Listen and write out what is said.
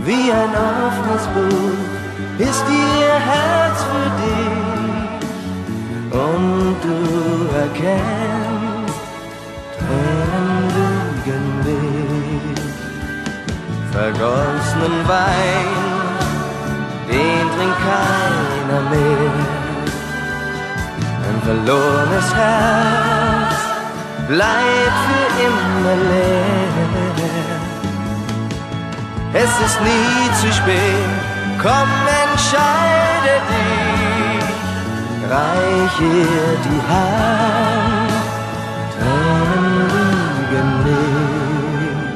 wie ein offenes Buch ist ihr Herz für dich und du erkennst, Tränen lügen nicht. Vergossenen Wein, den trinkt keiner mehr. Ein verlorenes Herz bleibt für immer leer. Es ist nie zu spät, komm, entscheide dich, reich ihr die Hand, Tränen lügen nicht.